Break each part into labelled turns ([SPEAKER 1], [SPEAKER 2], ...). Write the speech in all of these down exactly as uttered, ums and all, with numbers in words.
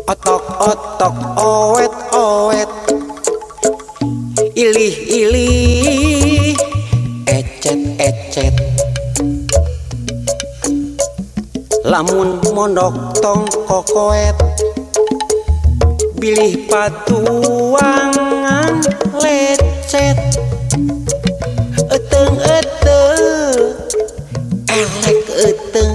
[SPEAKER 1] Otok-otok owet-owet, ilih-ilih, ecet-ecet. Lamun mondok tong kokoet, bilih patuangan lecet. Eteung-eteung, elek eteung,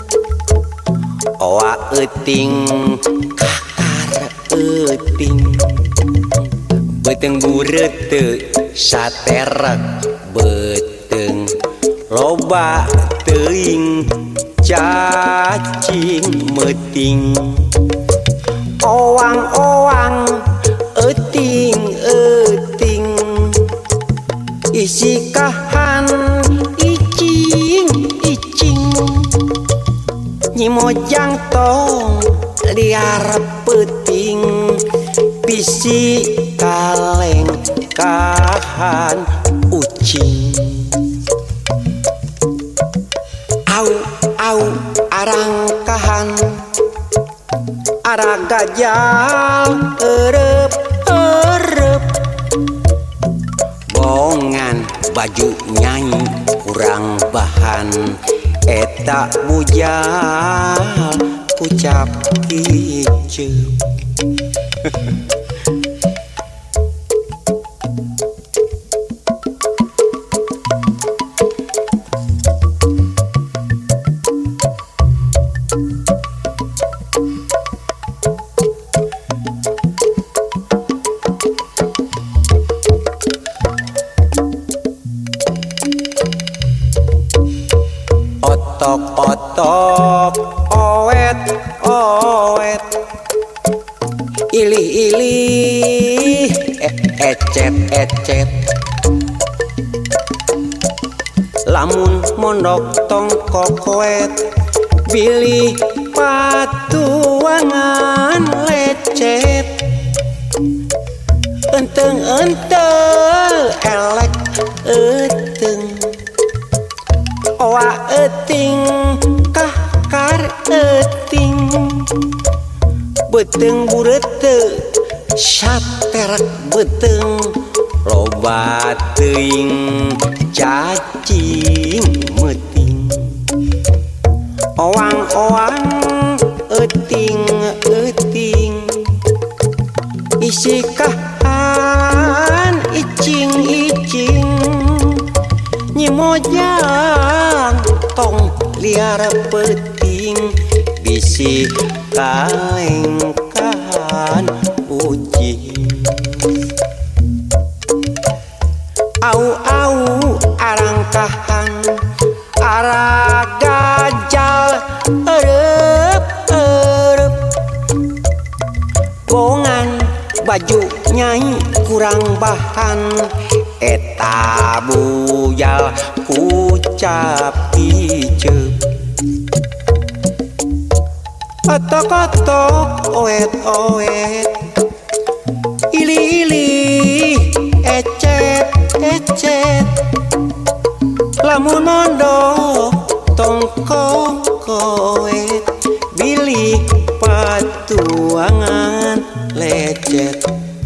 [SPEAKER 1] oa euting kakar euting. Beuteung bureuteu saterek beuteung, loba teuing cacing meuting. Owang-owang euting euting, isi kahan icing icing. Nyi Mojang tong liar peuting, bisi kaleng kahan ucing. Au au arang kahan, arah gajal erep erep. Bongan baju nyanyi kurang bahan, eta bujal ucap kiceup. Otok-otok owet-owet, ilih-ilih, ecet-ecet. Lamun mondok tong kokoet, bilih patuangan lecet. Enteung-enteung, elek euteung, oa euting kakar euting. Beuteung bureuteu saterek beuteung, loba teuing cacing meuting. Owang-owang euting euting, isi kahan icing icing. Nyi Mojang tong liar peuting, bisi kaleng kahan ucing. Au-au arang kahan, arah gajal erep erep. Bongan baju nyai kurang bahan, eta bujal kucap kiceup. Otok-otok owet-owet, ilih-ilih, ecet-ecet. Lamun mondok tong kokoet, bilih patuangan lecet.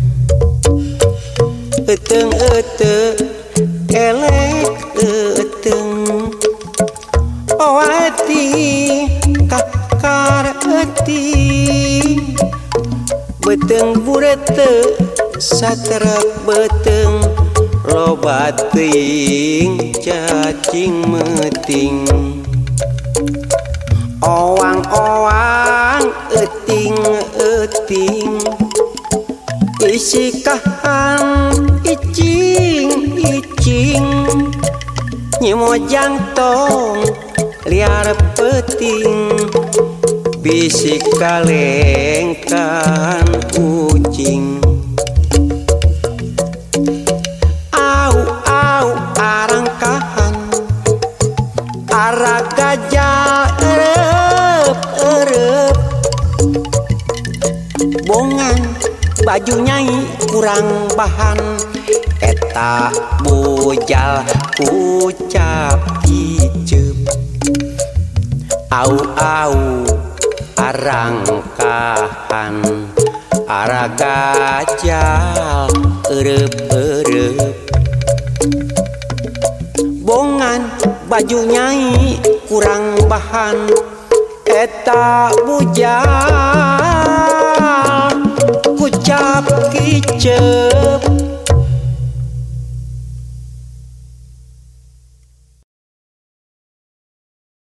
[SPEAKER 1] Euteung-euteung, elek euteung, oa euting kakar euting. Beuteung bureuteu saterek beuteung, loba teuing cacing meuting. Owang-owang euting euting, isi kahan icing icing. Nyi Mojang tong liar peuting, bisi kaleng kahan ucing. Au-au arang kahan, arah gajal erep erep. Bongan baju nyai kurang bahan, eta bujal kucap kiceup. Au-au arangkahan ara gajal eueup-eueup bongan baju nyai kurang bahan eta bujal kucap kicep